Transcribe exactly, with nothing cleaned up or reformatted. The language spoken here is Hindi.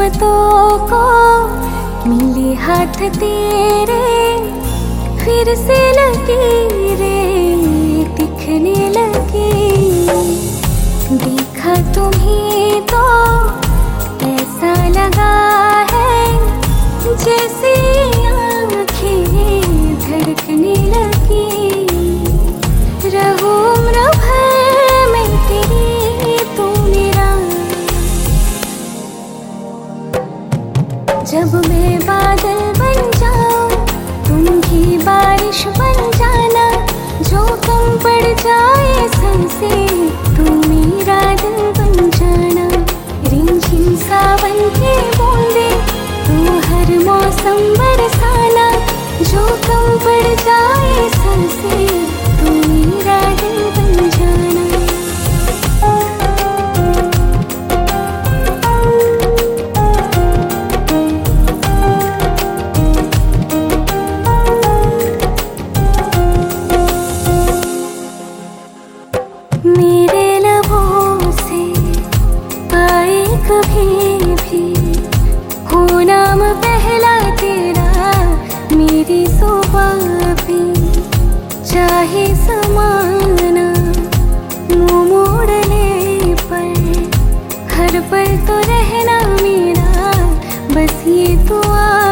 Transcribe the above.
किस्मतों को मिले हाथ तेरे, फिर से लकीरें दिखने लगी। देखा तुम्हें तो ऐसा लगा है जैसे आँखें धड़कने लगी। रहूं उम्र भर मैं तेरी, तू मेरा। जब मैं बादल बन जाऊं तुम भी बारिश बन जाना, जो कम पड़ जाए सर से तू मेरा दिल बन जाना। रिमझिम सावन के बूंदे तू हर मौसम बरसाना, जो कम पड़ जाए सर से तू मेरा दिल बन जाना। मेरे लबों से पाए कभी भी हो नाम पहला तेरा, मेरी सुबह भी चाहे समाना मुँह मोड़ने पर, हर पल तो रहना मेरा, बस ये दुआ